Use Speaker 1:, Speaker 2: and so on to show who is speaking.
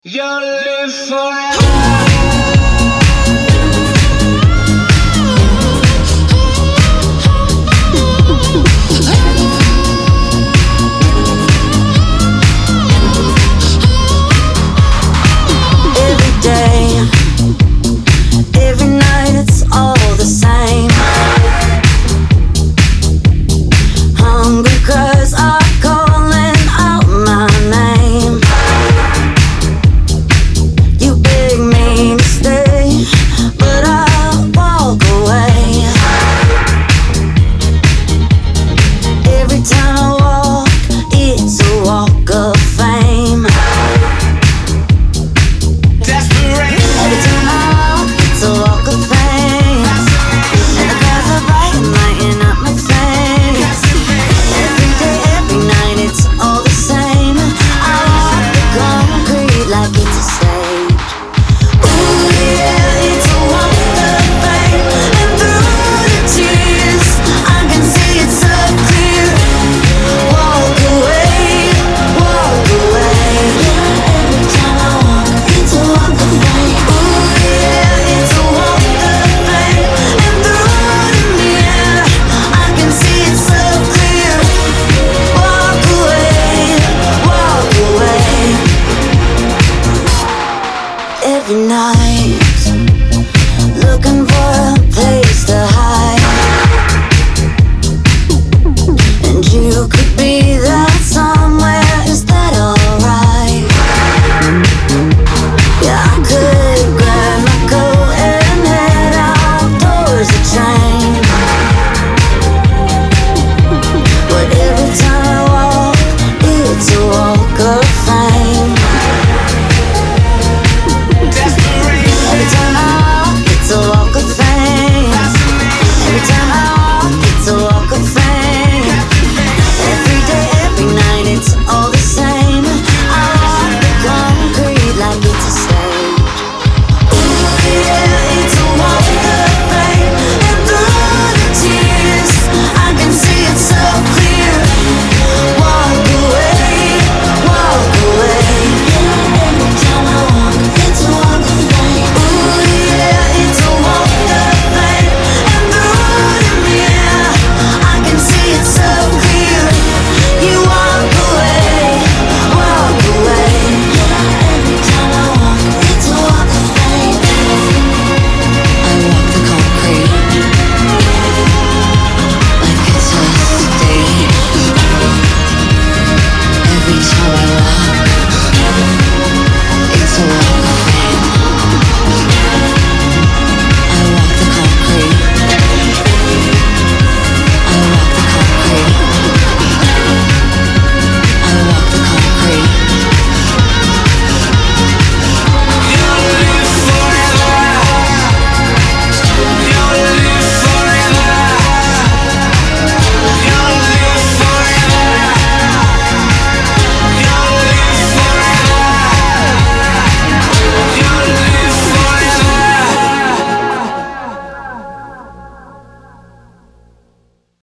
Speaker 1: You live forever.
Speaker 2: Every day, every night, it's all the same. Hungry cries are calling out my name. You beg me to stay, but I walk away. Every time I walk, it's a walk of fame. Every time I walk, it's a walk of fame. And the clouds are bright and lighting up my face. Every day, every night, it's all the same. I walk the concrete like it's a stage. Ooh yeah, it's a walk of fame. And through the tears, I can see it so clear. Walk away, walk away. Yeah, every time I walk, it's a walk of fame. Ooh yeah, it's a walk of fame. And through the mirror, I can see it so clear. Walk away, walk away. Every night.